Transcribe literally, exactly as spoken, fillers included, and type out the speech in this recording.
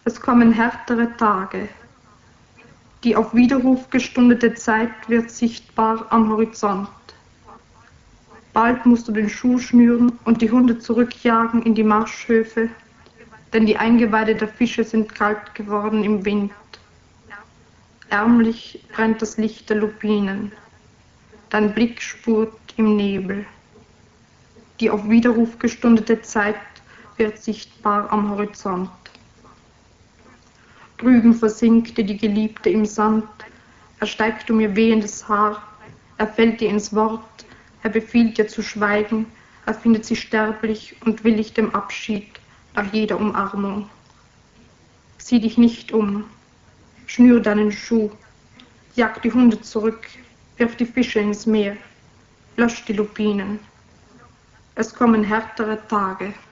Es kommen härtere Tage. Die auf Widerruf gestundete Zeit wird sichtbar am Horizont. Bald musst du den Schuh schnüren und die Hunde zurückjagen in die Marschhöfe, denn die Eingeweide der Fische sind kalt geworden im Wind. Ärmlich brennt das Licht der Lupinen. Dein Blick spurt im Nebel. Die auf Widerruf gestundete Zeit wird sichtbar am Horizont. Drüben versinkt dir die Geliebte im Sand, er steigt um ihr wehendes Haar, er fällt dir ins Wort, er befiehlt dir zu schweigen, er findet sie sterblich und willig dem Abschied nach jeder Umarmung. Sieh dich nicht um, schnür deinen Schuh, jag die Hunde zurück, wirf die Fische ins Meer, lösch die Lupinen. Es kommen härtere Tage.